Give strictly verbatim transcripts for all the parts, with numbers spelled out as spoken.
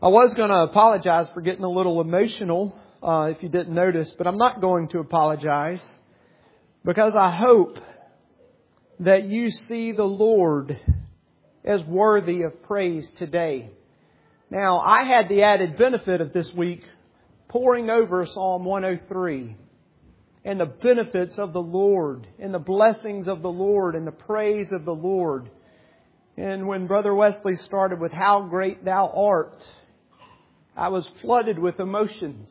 I was going to apologize for getting a little emotional, uh, if you didn't notice, but I'm not going to apologize because I hope that you see the Lord as worthy of praise today. Now, I had the added benefit of this week poring over Psalm one oh three and the benefits of the Lord and the blessings of the Lord and the praise of the Lord. And when Brother Wesley started with "How Great Thou Art," I was flooded with emotions.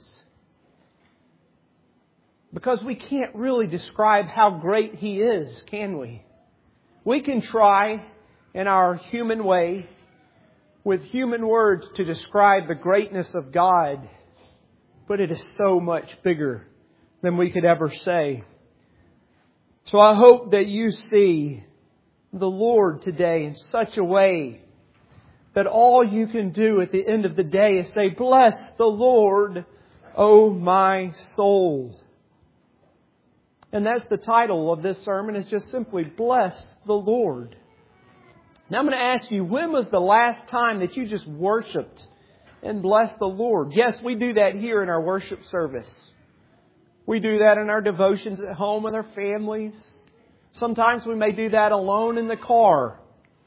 Because we can't really describe how great He is, can we? We can try in our human way with human words to describe the greatness of God, but it is so much bigger than we could ever say. So I hope that you see the Lord today in such a way that all you can do at the end of the day is say, "Bless the Lord, O my soul." And that's the title of this sermon, is just simply "Bless the Lord." Now I'm going to ask you, when was the last time that you just worshiped and blessed the Lord? Yes, we do that here in our worship service. We do that in our devotions at home with our families. Sometimes we may do that alone in the car.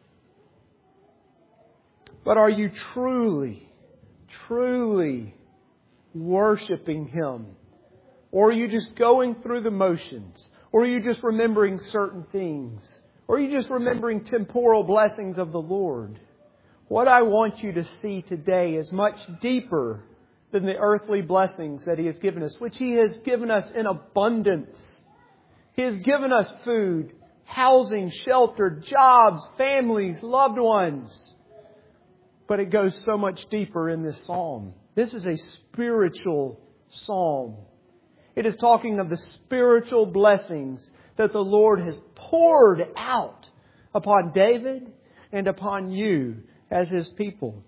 But are you truly, truly worshiping Him? Or are you just going through the motions? Or are you just remembering certain things? Or are you just remembering temporal blessings of the Lord? What I want you to see today is much deeper than the earthly blessings that He has given us, which He has given us in abundance. He has given us food, housing, shelter, jobs, families, loved ones. But it goes so much deeper in this psalm. This is a spiritual psalm. It is talking of the spiritual blessings that the Lord has poured out upon David and upon you as His people.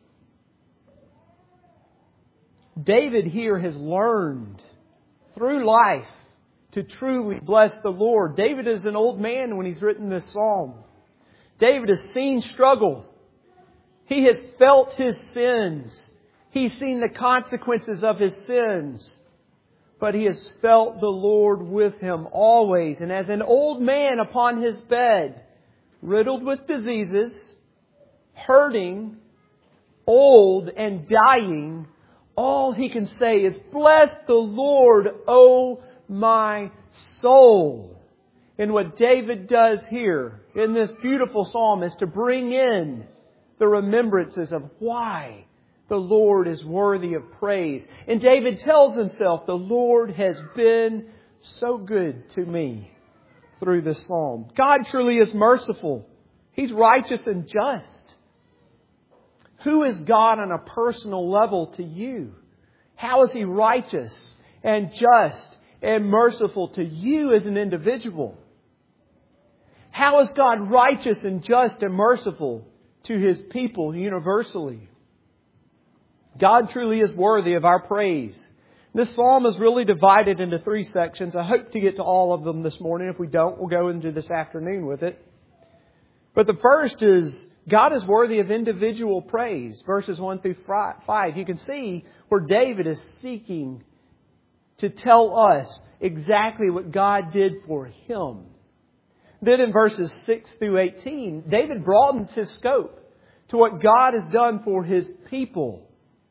David here has learned through life to truly bless the Lord. David is an old man when he's written this psalm. David has seen struggle. He has felt his sins. He's seen the consequences of his sins. But he has felt the Lord with him always. And as an old man upon his bed, riddled with diseases, hurting, old and dying, all he can say is, "Bless the Lord, O my soul." And what David does here in this beautiful psalm is to bring in the remembrances of why the Lord is worthy of praise. And David tells himself, the Lord has been so good to me through this psalm. God truly is merciful. He's righteous and just. Who is God on a personal level to you? How is He righteous and just and merciful to you as an individual? How is God righteous and just and merciful to His people universally? God truly is worthy of our praise. This psalm is really divided into three sections. I hope to get to all of them this morning. If we don't, we'll go into this afternoon with it. But the first is, God is worthy of individual praise. Verses one through five. You can see where David is seeking to tell us exactly what God did for him. Then in verses six through eighteen, David broadens his scope to what God has done for His people.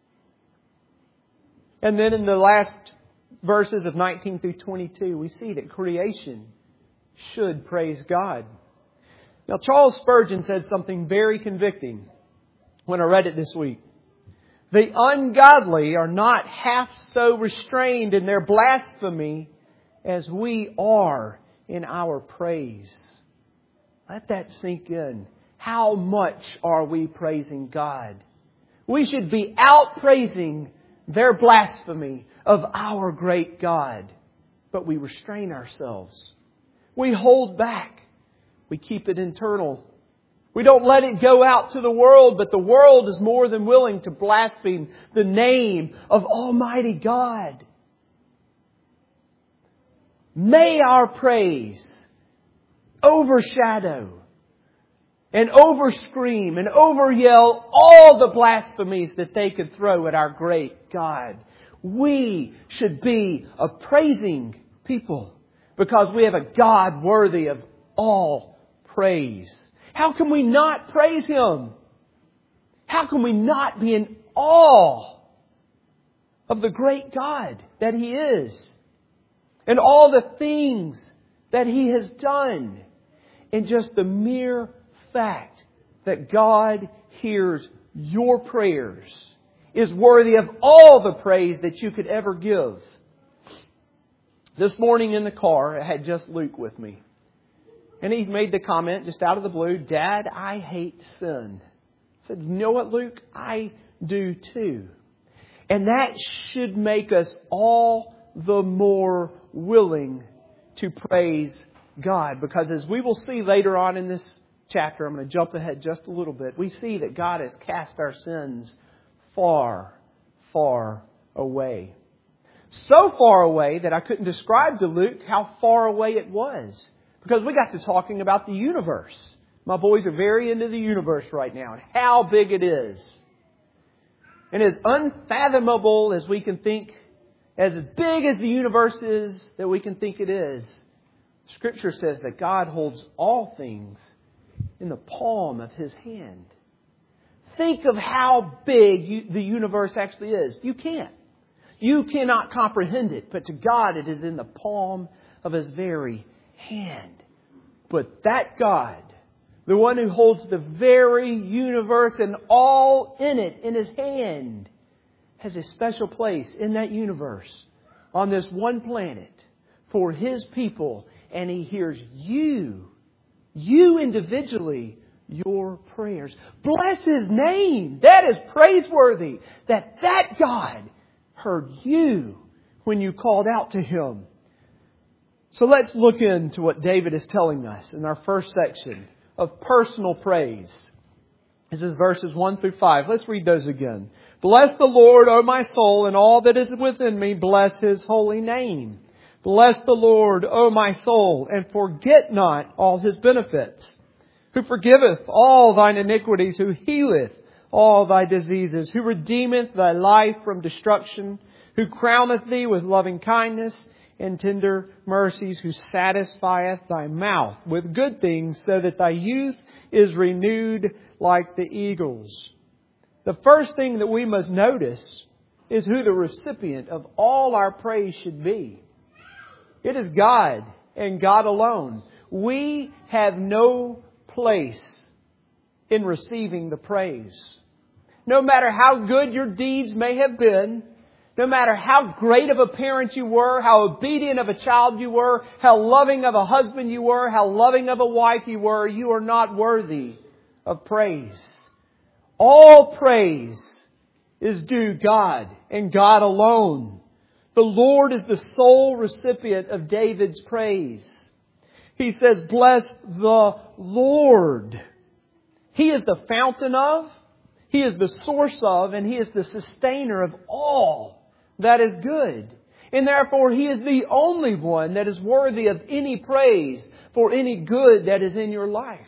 And then in the last verses of nineteen through twenty-two, we see that creation should praise God. Now, Charles Spurgeon said something very convicting when I read it this week. The ungodly are not half so restrained in their blasphemy as we are in our praise. Let that sink in. How much are we praising God? We should be out praising their blasphemy of our great God. But we restrain ourselves. We hold back. We keep it internal. We don't let it go out to the world, but the world is more than willing to blaspheme the name of Almighty God. May our praise overshadow and over-scream and over-yell all the blasphemies that they could throw at our great God. We should be a praising people because we have a God worthy of all praise. How can we not praise Him? How can we not be in awe of the great God that He is and all the things that He has done, and just the mere fact that God hears your prayers is worthy of all the praise that you could ever give. This morning in the car, I had just Luke with me. And he's made the comment just out of the blue, Dad, I hate sin. I said, you know what, Luke? I do too. And that should make us all the more willing to praise God. Because as we will see later on in this chapter, I'm going to jump ahead just a little bit, we see that God has cast our sins far, far away. So far away that I couldn't describe to Luke how far away it was. Because we got to talking about the universe. My boys are very into the universe right now and how big it is. And as unfathomable as we can think, as big as the universe is that we can think it is, Scripture says that God holds all things in the palm of His hand. Think of how big you, the universe actually is. You can't. You cannot comprehend it, but to God it is in the palm of His very hand. But that God, the one who holds the very universe and all in it in His hand, has a special place in that universe on this one planet for His people. And He hears you, you individually, your prayers. Bless His name. That is praiseworthy. That that God heard you when you called out to Him. So let's look into what David is telling us in our first section of personal praise. This is verses one through five. Let's read those again. Bless the Lord, O my soul, and all that is within me. Bless His holy name. Bless the Lord, O my soul, and forget not all His benefits. Who forgiveth all thine iniquities, who healeth all thy diseases, who redeemeth thy life from destruction, who crowneth thee with loving kindness and tender mercies, who satisfieth thy mouth with good things, so that thy youth is renewed like the eagles. The first thing that we must notice is who the recipient of all our praise should be. It is God and God alone. We have no place in receiving the praise. No matter how good your deeds may have been, no matter how great of a parent you were, how obedient of a child you were, how loving of a husband you were, how loving of a wife you were, you are not worthy of praise. All praise is due God and God alone. The Lord is the sole recipient of David's praise. He says, bless the Lord. He is the fountain of, He is the source of, and He is the sustainer of all that is good. And therefore, He is the only one that is worthy of any praise for any good that is in your life.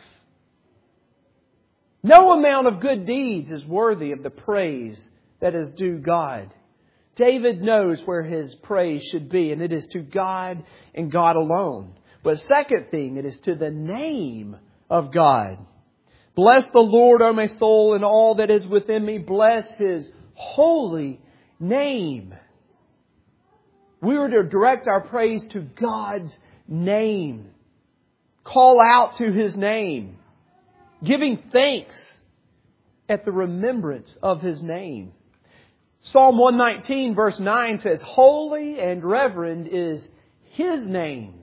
No amount of good deeds is worthy of the praise that is due God. David knows where his praise should be, and it is to God and God alone. But second thing, it is to the name of God. Bless the Lord, O my soul, and all that is within me. Bless His holy name. We are to direct our praise to God's name. Call out to His name. Giving thanks at the remembrance of His name. Psalm one nineteen verse nine says, holy and reverend is His name.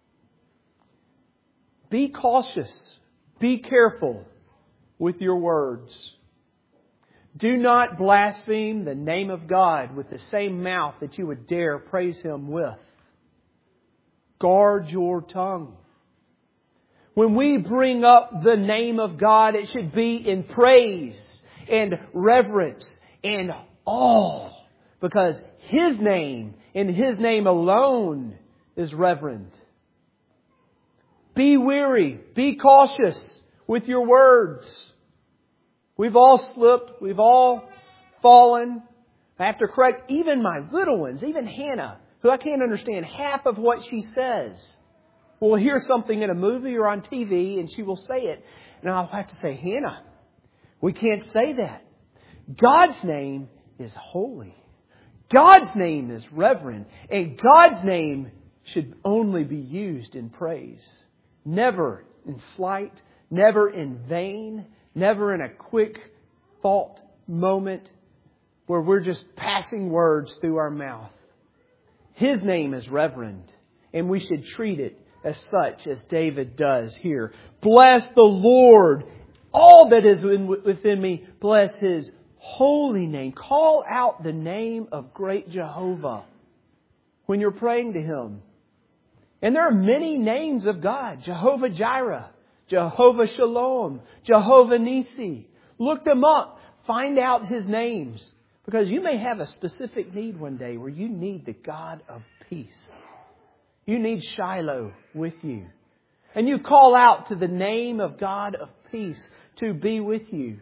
Be cautious. Be careful with your words. Do not blaspheme the name of God with the same mouth that you would dare praise Him with. Guard your tongue. When we bring up the name of God, it should be in praise and reverence and awe. Because His name and His name alone is reverend. Be wary. Be cautious with your words. We've all slipped. We've all fallen. I have to correct even my little ones, even Hannah, who I can't understand half of what she says. We'll hear something in a movie or on T V and she will say it. And I'll have to say, Hannah, we can't say that. God's name is holy. God's name is reverend. And God's name should only be used in praise. Never in slight, never in vain, never in a quick thought moment where we're just passing words through our mouth. His name is reverend, and we should treat it as such as David does here. Bless the Lord, all that is within me. Bless His holy name. Call out the name of great Jehovah when you're praying to Him. And there are many names of God. Jehovah Jireh, Jehovah Shalom, Jehovah Nisi. Look them up. Find out His names. Because you may have a specific need one day where you need the God of peace. You need Shiloh with you. And you call out to the name of God of peace to be with you.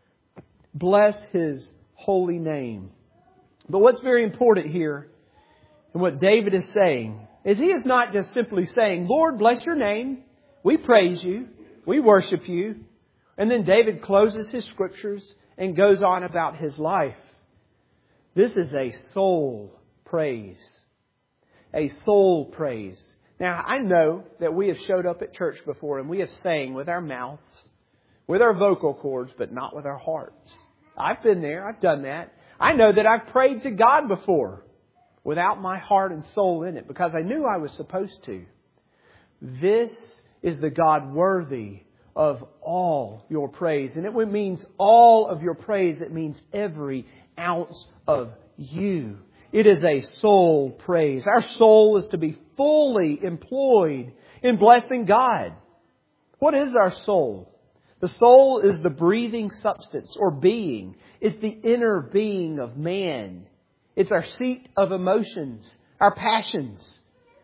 Bless His holy name. But what's very important here, and what David is saying, is he is not just simply saying, Lord, bless your name. We praise you. We worship you. And then David closes his scriptures and goes on about his life. This is a soul praise. A soul praise. Now, I know that we have showed up at church before and we have sang with our mouths, with our vocal cords, but not with our hearts. I've been there. I've done that. I know that I've prayed to God before without my heart and soul in it because I knew I was supposed to. This is the God worthy of all your praise. And it means all of your praise. It means every ounce of you. It is a soul praise. Our soul is to be fully employed in blessing God. What is our soul? The soul is the breathing substance or being. It's the inner being of man. It's our seat of emotions, our passions.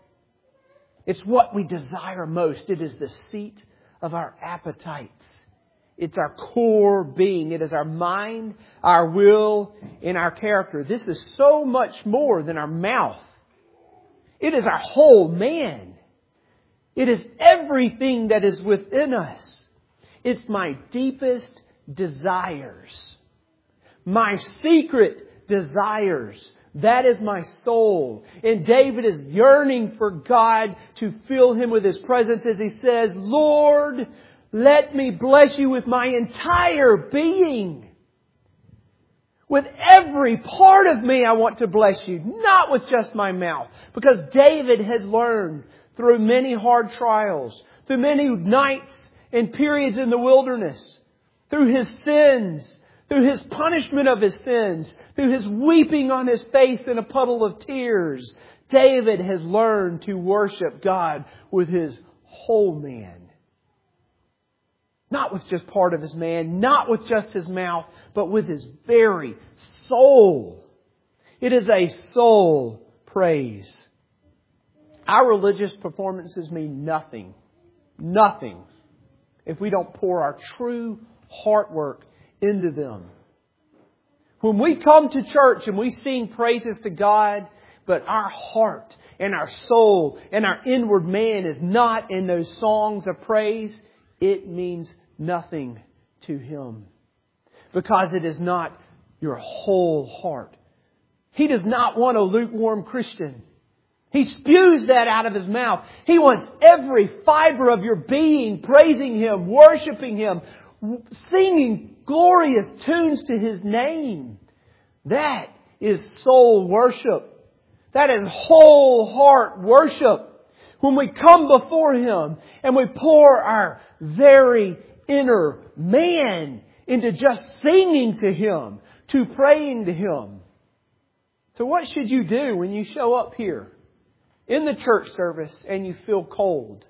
It's what we desire most. It is the seat of our appetites. It's our core being. It is our mind, our will, and our character. This is so much more than our mouth. It is our whole man. It is everything that is within us. It's my deepest desires. My secret desires. That is my soul. And David is yearning for God to fill him with His presence as he says, Lord, let me bless you with my entire being. With every part of me I want to bless you. Not with just my mouth. Because David has learned through many hard trials, through many nights and periods in the wilderness, through his sins, through his punishment of his sins, through his weeping on his face in a puddle of tears, David has learned to worship God with his whole man. Not with just part of his man, not with just his mouth, but with his very soul. It is a soul praise. Our religious performances mean nothing, nothing, if we don't pour our true heart work into them. When we come to church and we sing praises to God, but our heart and our soul and our inward man is not in those songs of praise, it means nothing to Him. Because it is not your whole heart. He does not want a lukewarm Christian. He spews that out of his mouth. He wants every fiber of your being praising Him, worshiping Him, singing glorious tunes to His name. That is soul worship. That is whole heart worship. When we come before Him and we pour our very inner man into just singing to Him, to praying to Him. So what should you do when you show up here in the church service and you feel cold?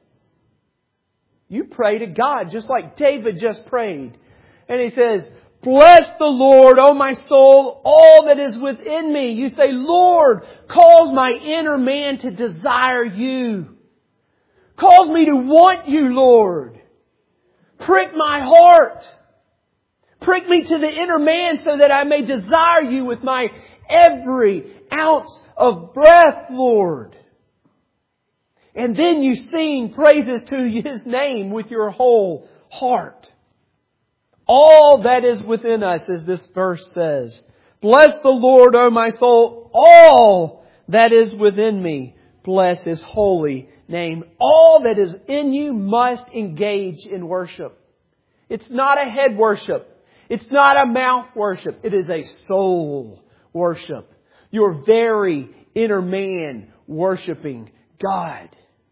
You pray to God just like David just prayed. And he says, bless the Lord, O my soul, all that is within me. You say, Lord, cause my inner man to desire You. Cause me to want You, Lord. Prick my heart. Prick me to the inner man so that I may desire you with my every ounce of breath, Lord. And then you sing praises to His name with your whole heart. All that is within us, as this verse says. Bless the Lord, O my soul. All that is within me, bless His holy name. All that is in you must engage in worship. It's not a head worship. It's not a mouth worship. It is a soul worship. Your very inner man worshiping God.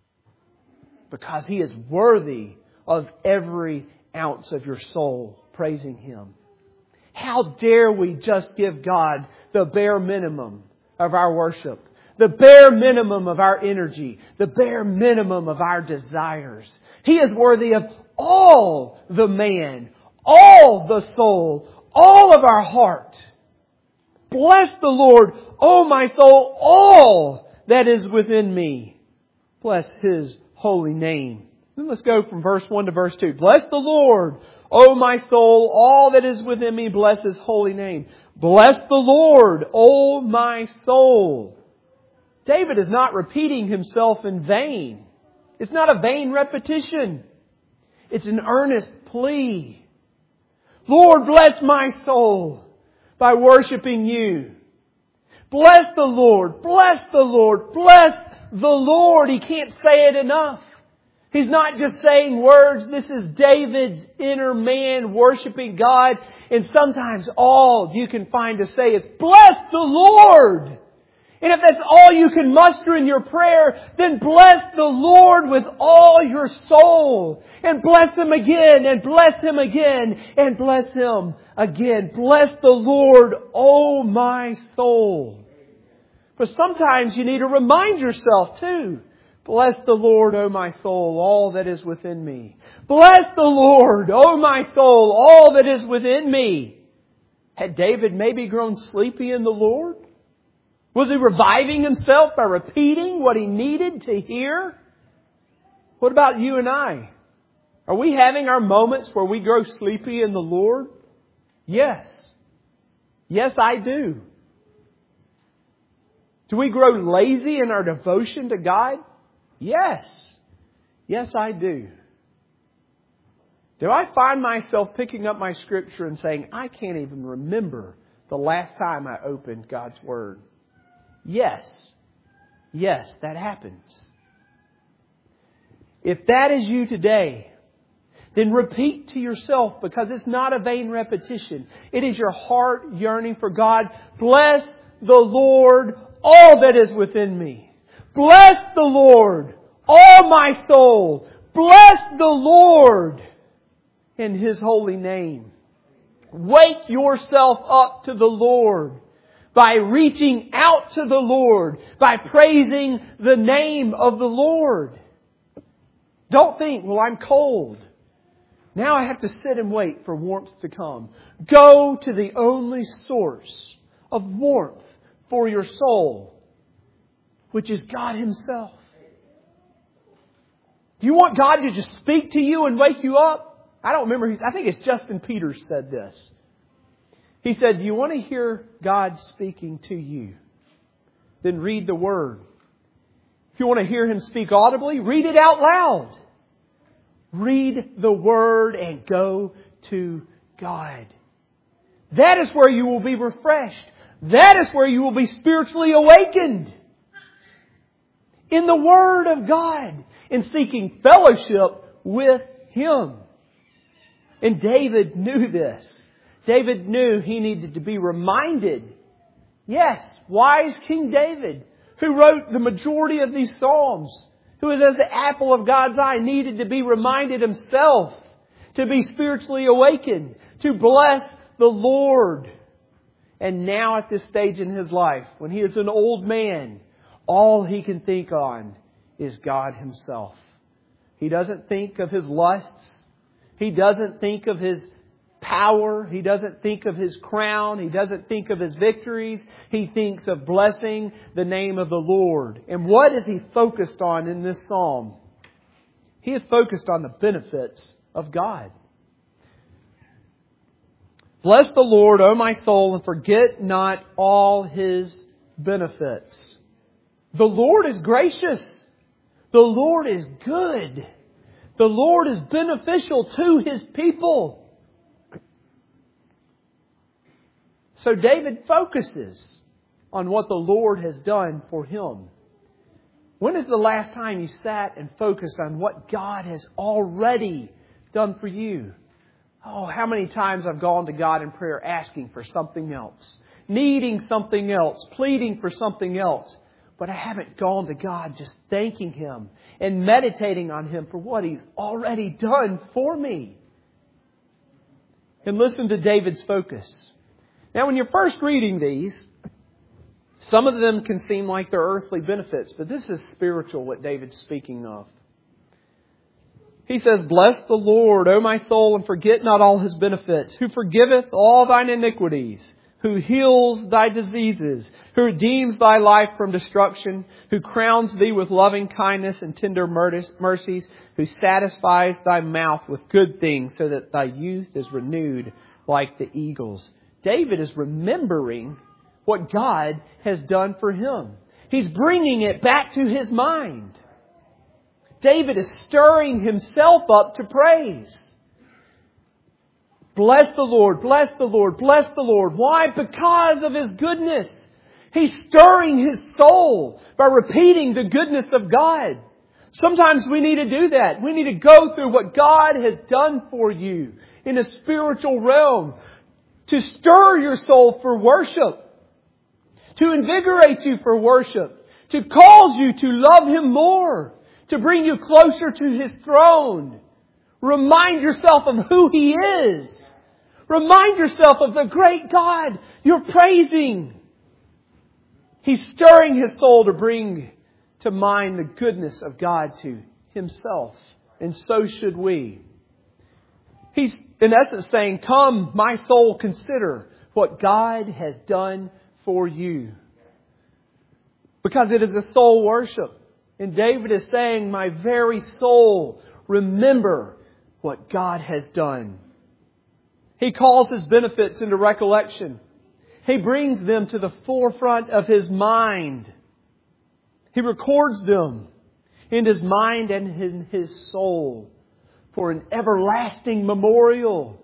Because He is worthy of every ounce of your soul praising Him. How dare we just give God the bare minimum of our worship, the bare minimum of our energy, the bare minimum of our desires. He is worthy of all the man, all the soul, all of our heart. Bless the Lord, O my soul, all that is within me. Bless His holy name. Then let's go from verse one to verse two. Bless the Lord, O my soul, all that is within me, bless His holy name. Bless the Lord, O my soul. David is not repeating himself in vain. It's not a vain repetition. It's an earnest plea. Lord, bless my soul by worshiping You. Bless the Lord, bless the Lord, bless the Lord. He can't say it enough. He's not just saying words. This is David's inner man worshiping God. And sometimes all you can find to say is, bless the Lord. And if that's all you can muster in your prayer, then bless the Lord with all your soul. And bless Him again, and bless Him again, and bless Him again. Bless the Lord, O my soul. But sometimes you need to remind yourself too. Bless the Lord, O my soul, all that is within me. Bless the Lord, O my soul, all that is within me. Had David maybe grown sleepy in the Lord? Was he reviving himself by repeating what he needed to hear? What about you and I? Are we having our moments where we grow sleepy in the Lord? Yes. Yes, I do. Do we grow lazy in our devotion to God? Yes. Yes, I do. Do I find myself picking up my scripture and saying, I can't even remember the last time I opened God's Word? Yes. Yes, that happens. If that is you today, then repeat to yourself, because it's not a vain repetition. It is your heart yearning for God. Bless the Lord, all that is within me. Bless the Lord, all my soul. Bless the Lord in His holy name. Wake yourself up to the Lord by reaching out to the Lord, by praising the name of the Lord. Don't think, well, I'm cold. Now I have to sit and wait for warmth to come. Go to the only source of warmth for your soul, which is God Himself. Do you want God to just speak to you and wake you up? I don't remember. I think it's Justin Peters said this. He said, do you want to hear God speaking to you? Then read the Word. If you want to hear Him speak audibly, read it out loud. Read the Word and go to God. That is where you will be refreshed. That is where you will be spiritually awakened. In the Word of God. In seeking fellowship with Him. And David knew this. David knew he needed to be reminded. Yes, wise King David, who wrote the majority of these Psalms, who is as the apple of God's eye, needed to be reminded himself to be spiritually awakened, to bless the Lord. And now at this stage in his life, when he is an old man, all he can think on is God Himself. He doesn't think of his lusts. He doesn't think of his power. He doesn't think of his crown. He doesn't think of his victories. He thinks of blessing the name of the Lord. And what is he focused on in this psalm? He is focused on the benefits of God. Bless the Lord, O my soul, and forget not all His benefits. The Lord is gracious. The Lord is good. The Lord is beneficial to His people. So David focuses on what the Lord has done for him. When is the last time you sat and focused on what God has already done for you? Oh, how many times I've gone to God in prayer asking for something else, needing something else, pleading for something else. But I haven't gone to God just thanking Him and meditating on Him for what He's already done for me. And listen to David's focus. Now, when you're first reading these, some of them can seem like they're earthly benefits, but this is spiritual, what David's speaking of. He says, Bless the Lord, O my soul, and forget not all His benefits, who forgiveth all thine iniquities, who heals thy diseases, who redeems thy life from destruction, who crowns thee with loving kindness and tender mercies, who satisfies thy mouth with good things, so that thy youth is renewed like the eagles. David is remembering what God has done for him. He's bringing it back to his mind. David is stirring himself up to praise. Bless the Lord, bless the Lord, bless the Lord. Why? Because of His goodness. He's stirring his soul by repeating the goodness of God. Sometimes we need to do that. We need to go through what God has done for you in a spiritual realm to stir your soul for worship, to invigorate you for worship, to cause you to love Him more, to bring you closer to His throne. Remind yourself of who He is. Remind yourself of the great God you're praising. He's stirring his soul to bring to mind the goodness of God to himself. And so should we. He's in essence saying, Come, my soul, consider what God has done for you. Because it is a soul worship. And David is saying, my very soul, remember what God has done. He calls His benefits into recollection. He brings them to the forefront of his mind. He records them in his mind and in his soul for an everlasting memorial.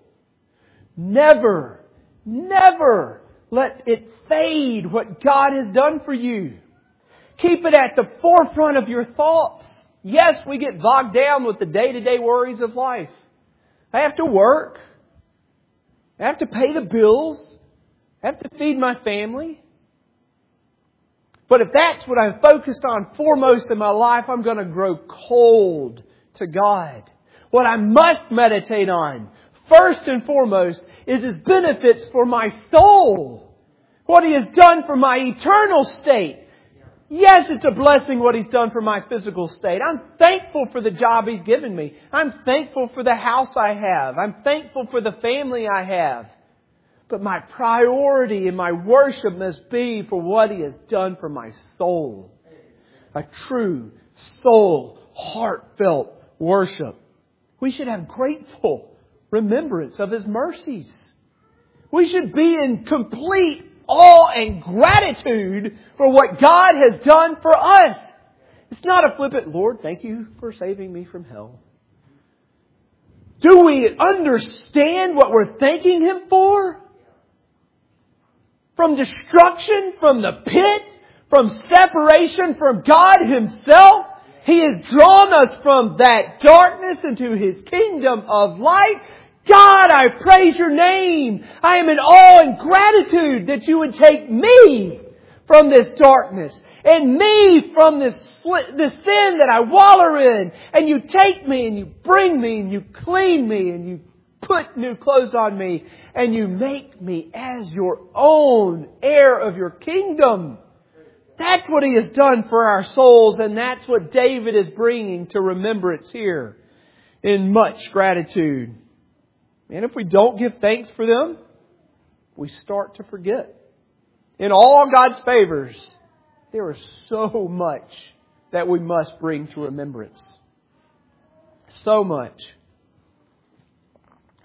Never, never let it fade what God has done for you. Keep it at the forefront of your thoughts. Yes, we get bogged down with the day-to-day worries of life. I have to work. I have to pay the bills. I have to feed my family. But if that's what I'm focused on foremost in my life, I'm going to grow cold to God. What I must meditate on, first and foremost, is His benefits for my soul. What He has done for my eternal state. Yes, it's a blessing what He's done for my physical state. I'm thankful for the job He's given me. I'm thankful for the house I have. I'm thankful for the family I have. But my priority and my worship must be for what He has done for my soul. A true soul, heartfelt worship. We should have grateful remembrance of His mercies. We should be in complete awe and gratitude for what God has done for us. It's not a flippant, Lord, thank you for saving me from hell. Do we understand what we're thanking Him for? From destruction, from the pit, from separation from God Himself. He has drawn us from that darkness into His kingdom of light. God, I praise Your name. I am in awe and gratitude that You would take me from this darkness and me from this, this sin that I wallow in. And You take me and You bring me and You clean me and You put new clothes on me and You make me as Your own heir of Your kingdom. That's what He has done for our souls, and that's what David is bringing to remembrance here in much gratitude. And if we don't give thanks for them, we start to forget. In all God's favors, there is so much that we must bring to remembrance. So much.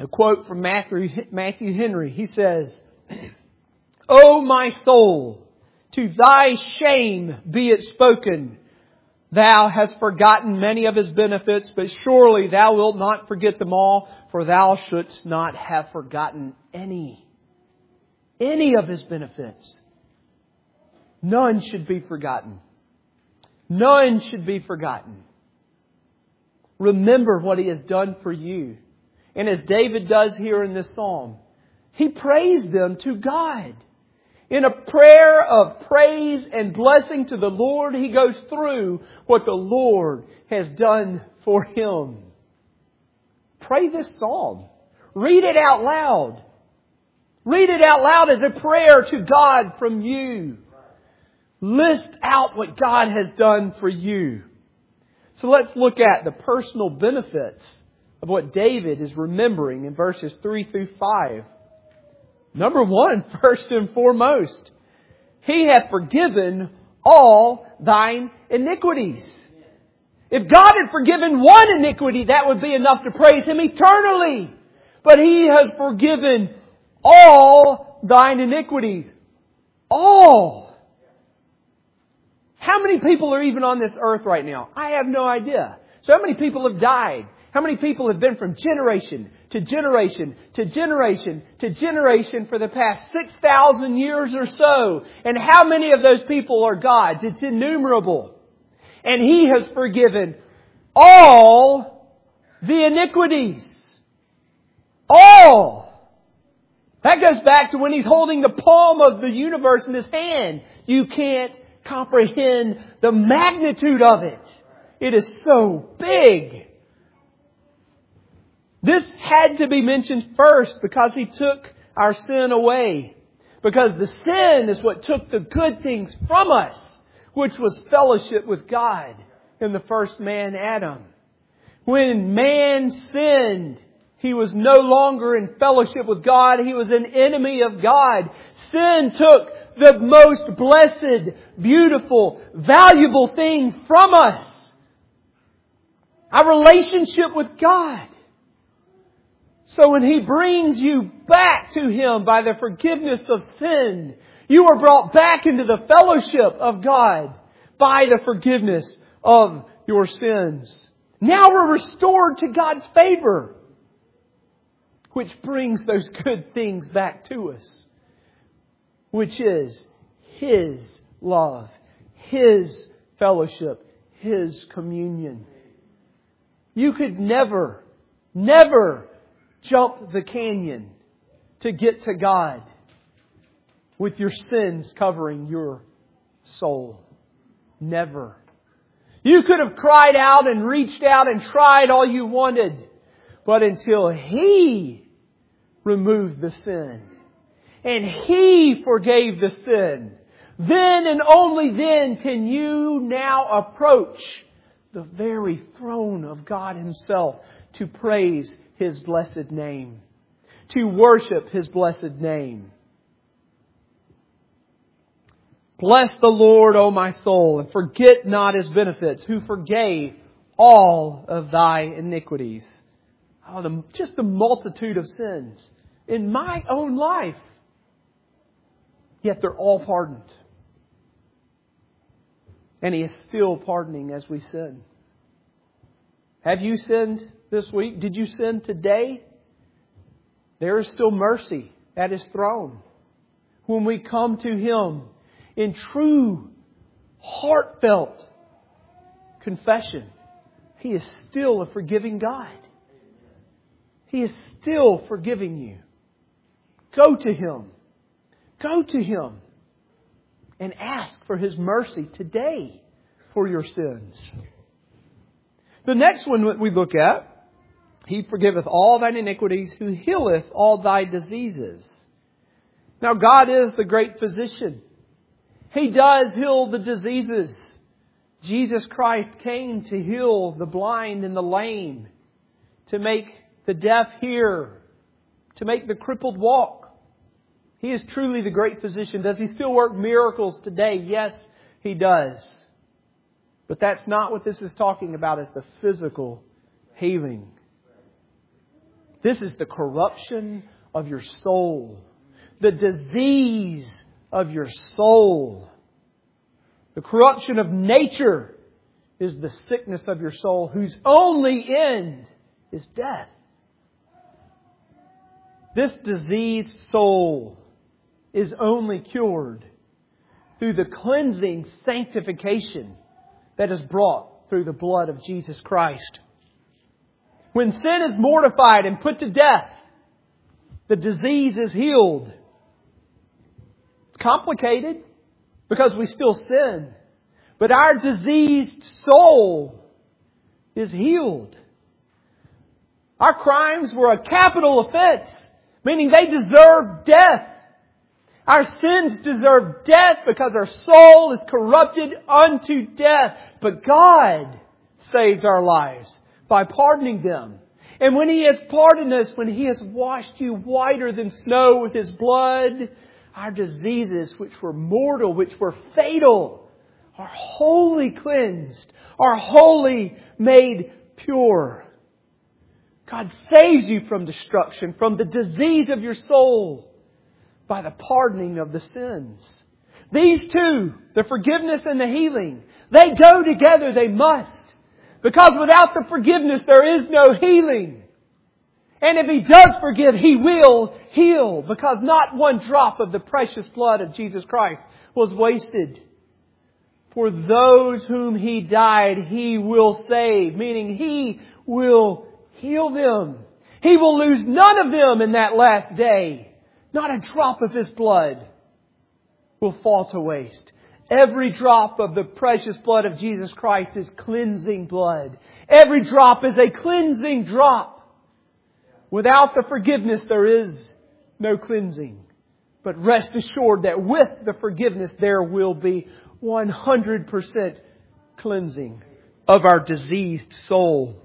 A quote from Matthew, Matthew Henry. He says, "O my soul, to thy shame be it spoken, thou hast forgotten many of His benefits, but surely thou wilt not forget them all, for thou shouldst not have forgotten any. Any of His benefits. None should be forgotten. None should be forgotten. Remember what He has done for you." And as David does here in this psalm, he praised them to God. In a prayer of praise and blessing to the Lord, he goes through what the Lord has done for him. Pray this psalm. Read it out loud. Read it out loud as a prayer to God from you. List out what God has done for you. So let's look at the personal benefits of what David is remembering in verses three through five. Number one, first and foremost, He hath forgiven all thine iniquities. If God had forgiven one iniquity, that would be enough to praise Him eternally. But He has forgiven all thine iniquities. All. How many people are even on this earth right now? I have no idea. So how many people have died? How many people have been from generation to generation to generation to generation for the past six thousand years or so? And how many of those people are God's? It's innumerable. And He has forgiven all the iniquities. All. That goes back to when He's holding the palm of the universe in His hand. You can't comprehend the magnitude of it. It is so big. This had to be mentioned first because He took our sin away. Because the sin is what took the good things from us, which was fellowship with God in the first man, Adam. When man sinned, he was no longer in fellowship with God. He was an enemy of God. Sin took the most blessed, beautiful, valuable thing from us. Our relationship with God. So when He brings you back to Him by the forgiveness of sin, you are brought back into the fellowship of God by the forgiveness of your sins. Now we're restored to God's favor, which brings those good things back to us, which is His love, His fellowship, His communion. You could never, never jump the canyon to get to God with your sins covering your soul. Never. You could have cried out and reached out and tried all you wanted. But until He removed the sin and He forgave the sin, then and only then can you now approach the very throne of God Himself to praise His blessed name, to worship His blessed name. Bless the Lord, O my soul, and forget not His benefits, who forgave all of thy iniquities. Oh, the, just the multitude of sins in my own life. Yet they're all pardoned. And He is still pardoning as we sin. Have you sinned this week? Did you sin today? There is still mercy at His throne. When we come to Him in true, heartfelt confession, He is still a forgiving God. He is still forgiving you. Go to Him. Go to Him and ask for His mercy today for your sins. The next one that we look at, He forgiveth all thine iniquities, who healeth all thy diseases. Now God is the great physician. He does heal the diseases. Jesus Christ came to heal the blind and the lame, to make the deaf hear, to make the crippled walk. He is truly the great physician. Does He still work miracles today? Yes, He does. But that's not what this is talking about as the physical healing. This is the corruption of your soul. The disease of your soul. The corruption of nature is the sickness of your soul, whose only end is death. This diseased soul is only cured through the cleansing sanctification that is brought through the blood of Jesus Christ. When sin is mortified and put to death, the disease is healed. It's complicated because we still sin. But our diseased soul is healed. Our crimes were a capital offense, meaning they deserve death. Our sins deserve death because our soul is corrupted unto death. But God saves our lives by pardoning them. And when He has pardoned us, when He has washed you whiter than snow with His blood, our diseases, which were mortal, which were fatal, are wholly cleansed, are wholly made pure. God saves you from destruction, from the disease of your soul, by the pardoning of the sins. These two, the forgiveness and the healing, they go together, they must. Because without the forgiveness, there is no healing. And if He does forgive, He will heal. Because not one drop of the precious blood of Jesus Christ was wasted. For those whom He died, He will save. Meaning He will heal them. He will lose none of them in that last day. Not a drop of His blood will fall to waste. Every drop of the precious blood of Jesus Christ is cleansing blood. Every drop is a cleansing drop. Without the forgiveness, there is no cleansing. But rest assured that with the forgiveness, there will be one hundred percent cleansing of our diseased soul.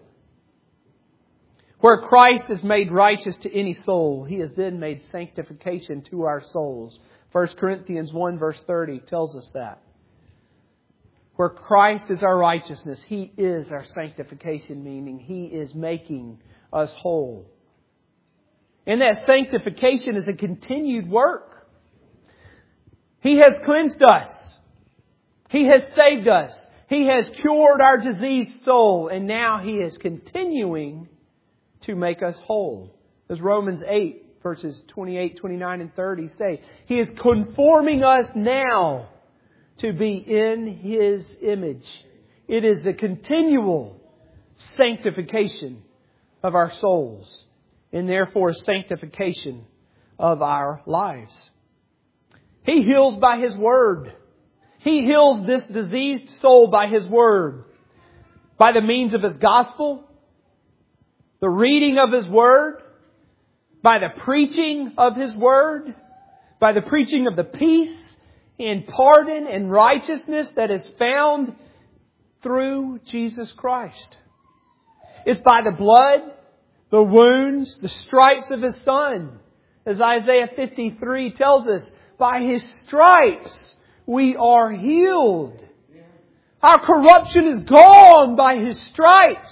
Where Christ is made righteous to any soul, He has then made sanctification to our souls. First Corinthians one verse thirty tells us that. Where Christ is our righteousness, He is our sanctification, meaning He is making us whole. And that sanctification is a continued work. He has cleansed us. He has saved us. He has cured our diseased soul. And now He is continuing to make us whole. As Romans eight verses twenty-eight, twenty-nine, and thirty say, He is conforming us now to be in His image. It is a continual sanctification of our souls, and therefore sanctification of our lives. He heals by His Word. He heals this diseased soul by His Word. By the means of His gospel, the reading of His Word, by the preaching of His Word, by the preaching of the peace and pardon and righteousness that is found through Jesus Christ. It's by the blood, the wounds, the stripes of His Son. As Isaiah fifty-three tells us, by His stripes we are healed. Our corruption is gone by His stripes.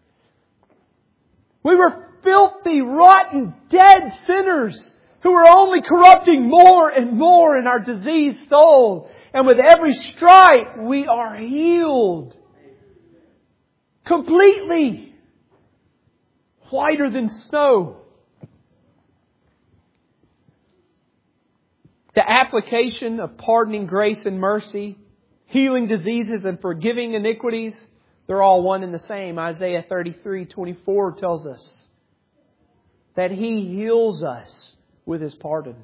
We were filthy, rotten, dead sinners who were only corrupting more and more in our diseased soul. And with every stripe, we are healed. Completely. Whiter than snow. The application of pardoning grace and mercy, healing diseases and forgiving iniquities, they're all one and the same. Isaiah thirty-three twenty-four tells us that He heals us with His pardon.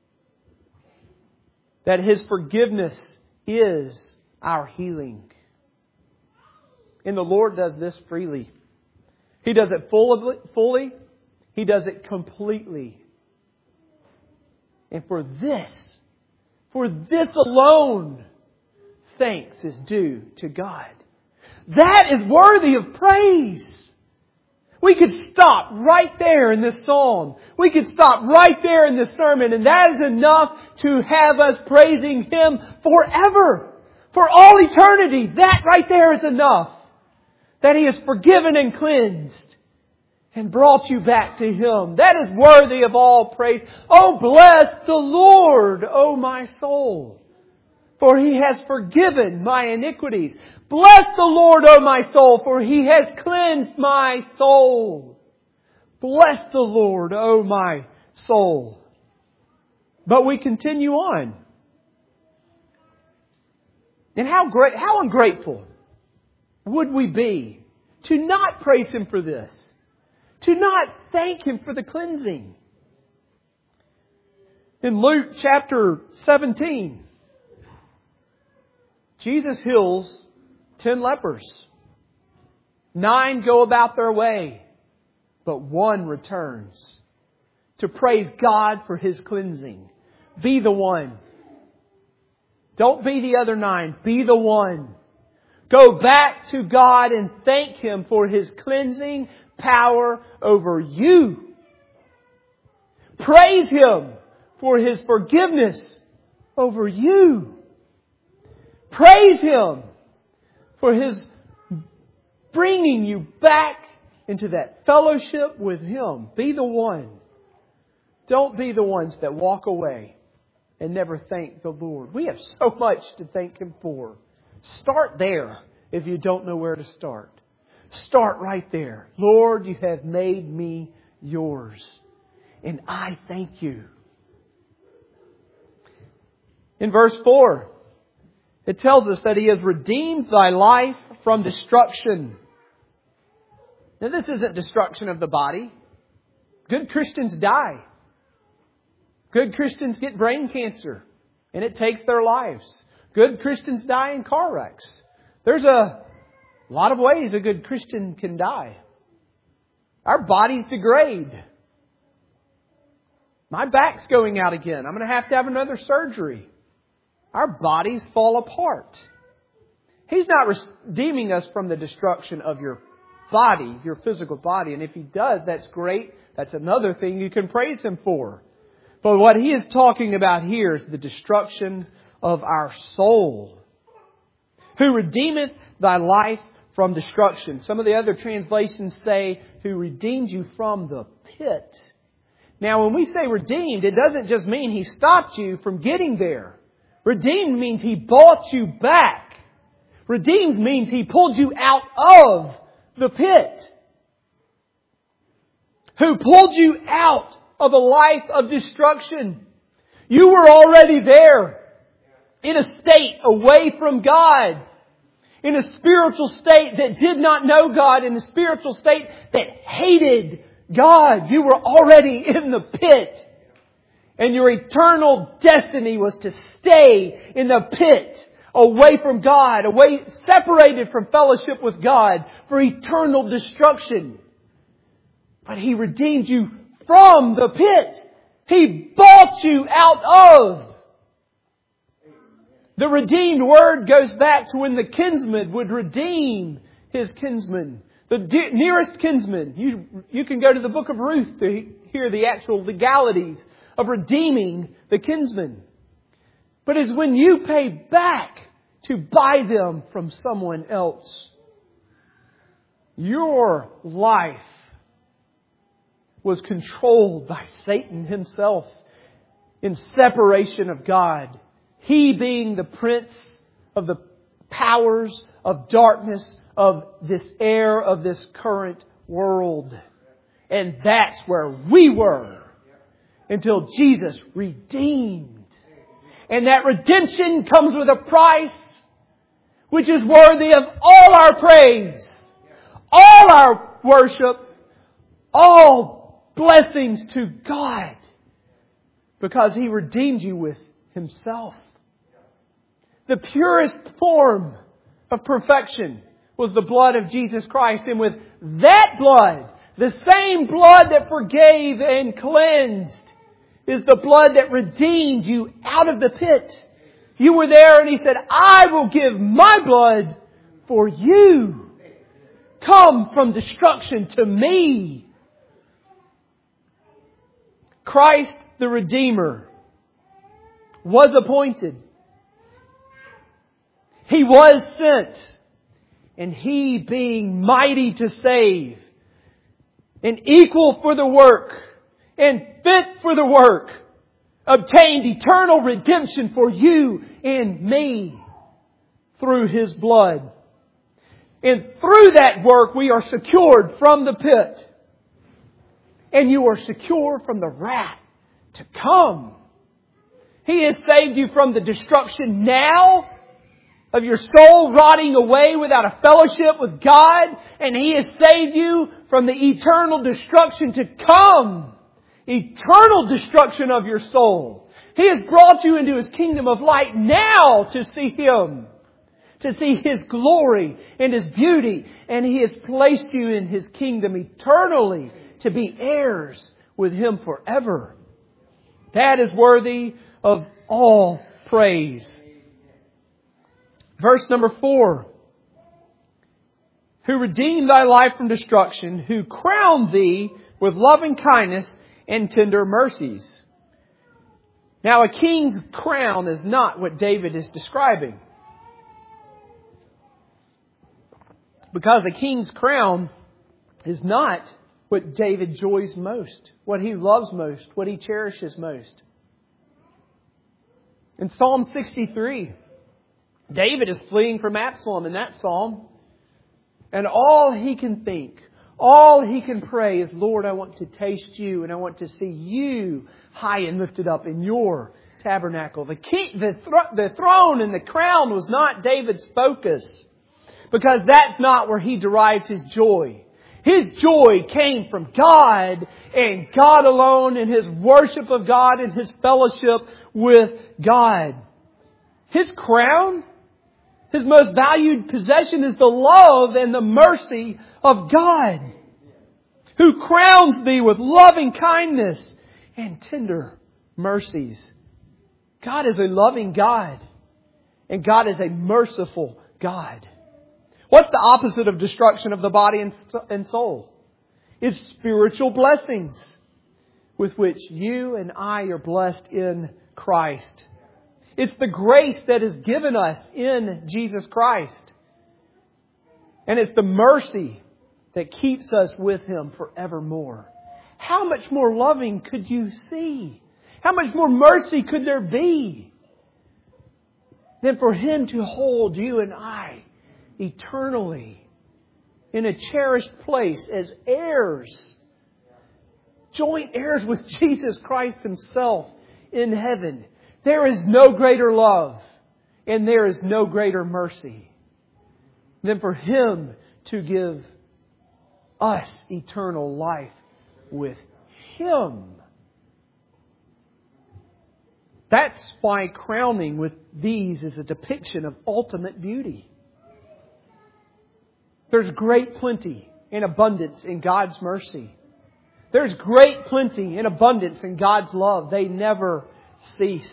That His forgiveness is our healing. And the Lord does this freely. He does it fully. He does it completely. And for this, for this alone, thanks is due to God. That is worthy of praise. We could stop right there in this psalm. We could stop right there in this sermon. And that is enough to have us praising Him forever. For all eternity. That right there is enough. That He has forgiven and cleansed. and brought you back to Him. That is worthy of all praise. Oh, bless the Lord, O my soul, for He has forgiven my iniquities. Bless the Lord, O my soul, for He has cleansed my soul. Bless the Lord, O my soul. But we continue on. And how great, how ungrateful would we be to not praise Him for this? To not thank Him for the cleansing. In Luke chapter seventeen, Jesus heals ten lepers. Nine go about their way, but one returns to praise God for His cleansing. Be the one. Don't be the other nine. Be the one. Go back to God and thank Him for His cleansing power over you. Praise Him for His forgiveness over you. Praise Him for His bringing you back into that fellowship with Him. Be the one. Don't be the ones that walk away and never thank the Lord. We have so much to thank Him for. Start there if you don't know where to start. Start right there. Lord, You have made me Yours, and I thank You. In verse four, it tells us that He has redeemed thy life from destruction. Now, this isn't destruction of the body. Good Christians die. Good Christians get brain cancer, and it takes their lives. Good Christians die in car wrecks. There's a lot of ways a good Christian can die. Our bodies degrade. My back's going out again. I'm going to have to have another surgery. Our bodies fall apart. He's not redeeming us from the destruction of your body, your physical body. And if He does, that's great. That's another thing you can praise Him for. But what He is talking about here is the destruction of our soul. Who redeemeth thy life from destruction. Some of the other translations say, who redeemed you from the pit. Now, when we say redeemed, it doesn't just mean He stopped you from getting there. Redeemed means He bought you back. Redeemed means He pulled you out of the pit. Who pulled you out of a life of destruction. You were already there. In a state away from God. In a spiritual state that did not know God. In a spiritual state that hated God. You were already in the pit. And your eternal destiny was to stay in the pit. Away from God. Away, separated from fellowship with God. For eternal destruction. But He redeemed you from the pit. He bought you out of. The redeemed word goes back to when the kinsman would redeem his kinsman. The de- nearest kinsman. You, you can go to the book of Ruth to hear the actual legalities of redeeming the kinsman. But it's when you pay back to buy them from someone else. Your life was controlled by Satan himself in separation of God. He being the prince of the powers of darkness of this air, of this current world. And that's where we were until Jesus redeemed. And that redemption comes with a price which is worthy of all our praise, all our worship, all blessings to God, because He redeemed you with Himself. The purest form of perfection was the blood of Jesus Christ. And with that blood, the same blood that forgave and cleansed, is the blood that redeemed you out of the pit. You were there and He said, I will give my blood for you. Come from destruction to me. Christ the Redeemer was appointed. He was sent. And He, being mighty to save, and equal for the work and fit for the work, obtained eternal redemption for you and me through His blood. And through that work we are secured from the pit. And you are secure from the wrath to come. He has saved you from the destruction now of your soul rotting away without a fellowship with God. And He has saved you from the eternal destruction to come. Eternal destruction of your soul. He has brought you into His kingdom of light now to see Him. To see His glory and His beauty. And He has placed you in His kingdom eternally to be heirs with Him forever. That is worthy of all praise. Verse number four. Who redeemed thy life from destruction, who crowned thee with loving kindness and tender mercies. Now a king's crown is not what David is describing. Because a king's crown is not what David joys most, what he loves most, what he cherishes most. In Psalm sixty-three, David is fleeing from Absalom in that psalm. And all he can think, all he can pray is, Lord, I want to taste You and I want to see You high and lifted up in Your tabernacle. The, key, the, th- the throne and the crown was not David's focus. Because that's not where he derived his joy. His joy came from God and God alone, and his worship of God and his fellowship with God. His crown, his most valued possession, is the love and the mercy of God, who crowns thee with loving kindness and tender mercies. God is a loving God, and God is a merciful God. What's the opposite of destruction of the body and soul? It's spiritual blessings with which you and I are blessed in Christ. It's the grace that is given us in Jesus Christ. And it's the mercy that keeps us with Him forevermore. How much more loving could you see? How much more mercy could there be than for Him to hold you and I eternally in a cherished place as heirs, joint heirs with Jesus Christ Himself in heaven? There is no greater love and there is no greater mercy than for Him to give us eternal life with Him. That's why crowning with these is a depiction of ultimate beauty. There's great plenty and abundance in God's mercy. There's great plenty and abundance in God's love. They never cease.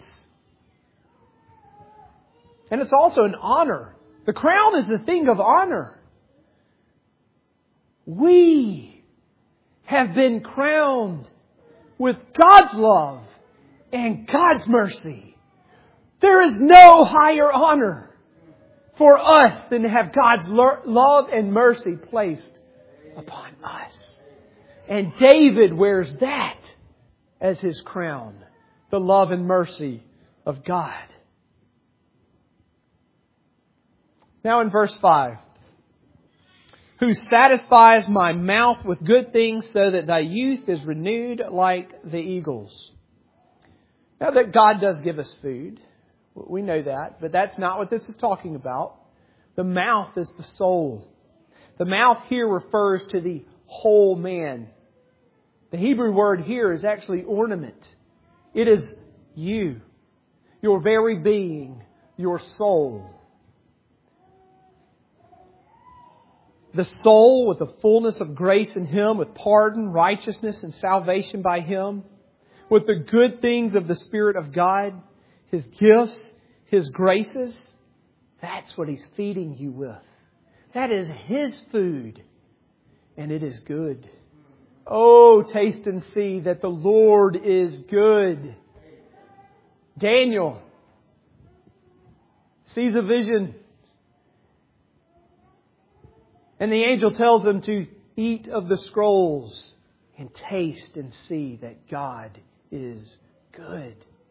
And it's also an honor. The crown is a thing of honor. We have been crowned with God's love and God's mercy. There is no higher honor for us than to have God's love and mercy placed upon us. And David wears that as his crown, the love and mercy of God. Now in verse five. Who satisfies my mouth with good things so that thy youth is renewed like the eagles. Now that God does give us food, we know that, but that's not what this is talking about. The mouth is the soul. The mouth here refers to the whole man. The Hebrew word here is actually ornament. It is you, your very being, your soul. The soul with the fullness of grace in Him, with pardon, righteousness, and salvation by Him, with the good things of the Spirit of God, His gifts, His graces. That's what He's feeding you with. That is His food. And it is good. Oh, taste and see that the Lord is good. Daniel sees a vision. And the angel tells him to eat of the scrolls and taste and see that God is good.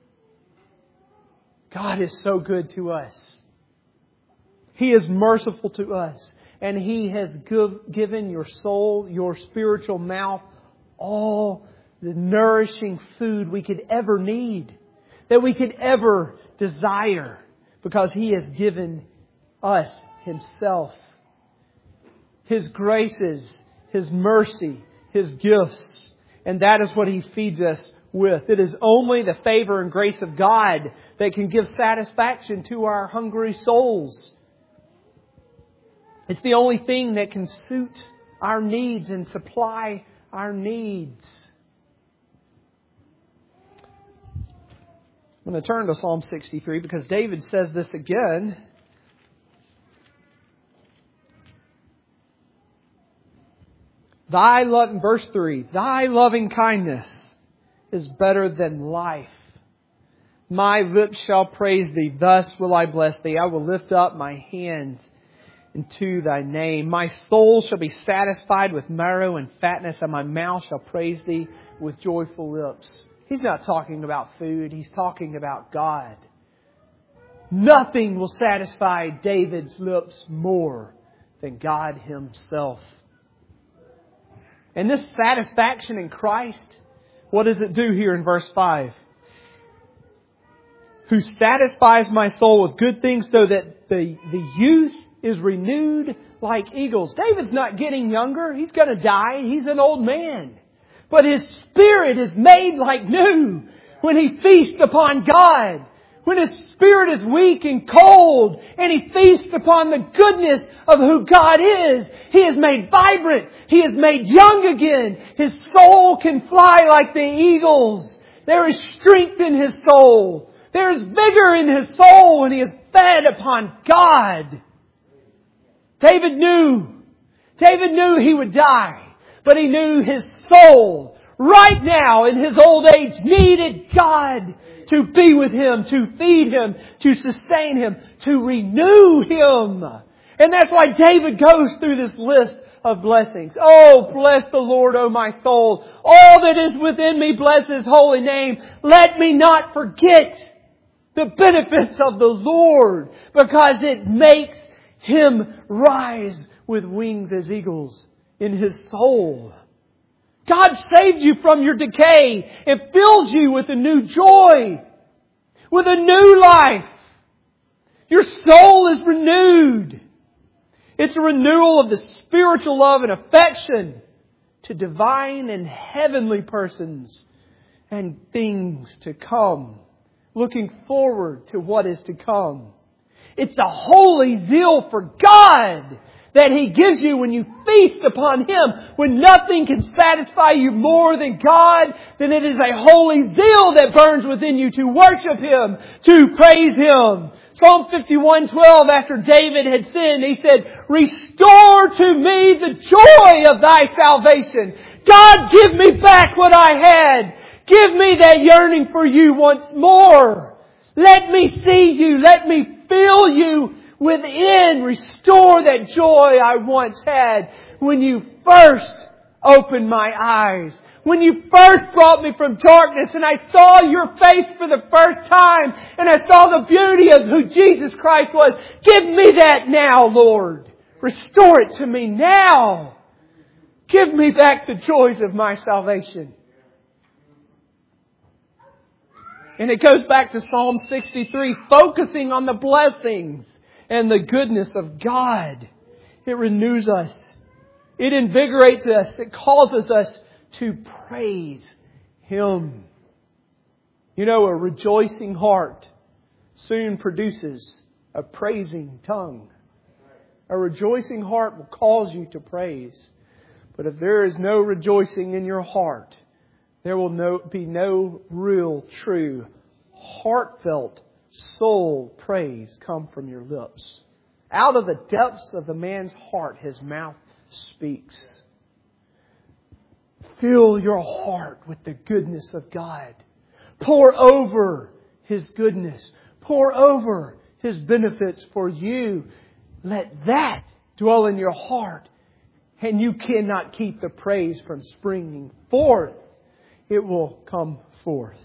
God is so good to us. He is merciful to us. And He has give, given your soul, your spiritual mouth, all the nourishing food we could ever need, that we could ever desire, because He has given us Himself, His graces, His mercy, His gifts. And that is what He feeds us with. It is only the favor and grace of God that can give satisfaction to our hungry souls. It's the only thing that can suit our needs and supply our needs. I'm going to turn to Psalm sixty-three because David says this again. Thy love, in verse three, Thy loving kindness is better than life. My lips shall praise Thee. Thus will I bless Thee. I will lift up my hands into Thy name. My soul shall be satisfied with marrow and fatness, and my mouth shall praise Thee with joyful lips. He's not talking about food. He's talking about God. Nothing will satisfy David's lips more than God Himself. And this satisfaction in Christ, what does it do here in verse five? Who satisfies my soul with good things so that the, the youth is renewed like eagles. David's not getting younger. He's going to die. He's an old man. But his spirit is made like new when he feasts upon God. When his spirit is weak and cold and he feasts upon the goodness of who God is, he is made vibrant. He is made young again. His soul can fly like the eagles. There is strength in his soul. There is vigor in his soul when he is fed upon God. David knew. David knew he would die. But he knew his soul, right now in his old age, needed God to be with him, to feed him, to sustain him, to renew him. And that's why David goes through this list of blessings. Oh, bless the Lord, O my soul. All that is within me, bless His holy name. Let me not forget the benefits of the Lord, because it makes him rise with wings as eagles in his soul. God saved you from your decay. It fills you with a new joy, with a new life. Your soul is renewed. It's a renewal of the spiritual love and affection to divine and heavenly persons and things to come. Looking forward to what is to come. It's a holy zeal for God that He gives you when you feast upon Him. When nothing can satisfy you more than God, then it is a holy zeal that burns within you to worship Him, to praise Him. Psalm fifty-one twelve, after David had sinned, he said, Restore to me the joy of Thy salvation. God, give me back what I had. Give me that yearning for You once more. Let me see You. Let me feel You within. Restore that joy I once had when You first opened my eyes. When You first brought me from darkness and I saw Your face for the first time and I saw the beauty of who Jesus Christ was. Give me that now, Lord. Restore it to me now. Give me back the joys of my salvation. And it goes back to Psalm sixty-three, focusing on the blessings and the goodness of God. It renews us. It invigorates us. It causes us to praise Him. You know, a rejoicing heart soon produces a praising tongue. A rejoicing heart will cause you to praise. But if there is no rejoicing in your heart, there will no, be no real, true, heartfelt soul praise come from your lips. Out of the depths of the man's heart, his mouth speaks. Fill your heart with the goodness of God. Pour over His goodness. Pour over His benefits for you. Let that dwell in your heart. And you cannot keep the praise from springing forth. It will come forth.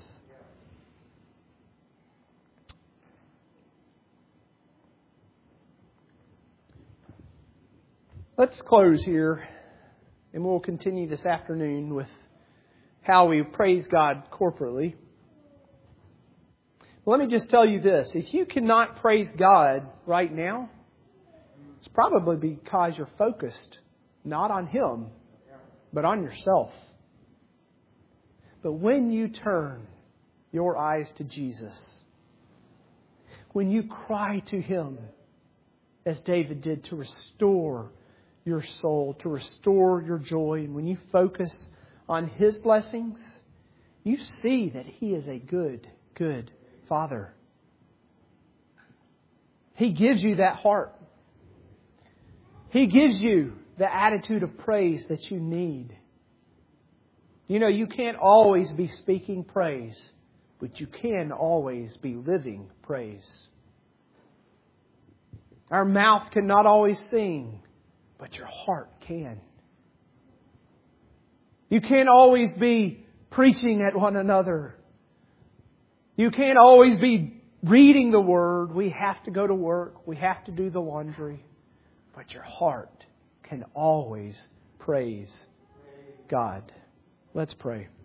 Let's close here, and we'll continue this afternoon with how we praise God corporately. Let me just tell you this. If you cannot praise God right now, it's probably because you're focused not on Him, but on yourself. But when you turn your eyes to Jesus, when you cry to Him, as David did, to restore your soul, to restore your joy, and when you focus on His blessings, you see that He is a good, good Father. He gives you that heart. He gives you the attitude of praise that you need. You know, you can't always be speaking praise, but you can always be living praise. Our mouth cannot always sing, but your heart can. You can't always be preaching at one another. You can't always be reading the Word. We have to go to work. We have to do the laundry. But your heart can always praise God. Let's pray.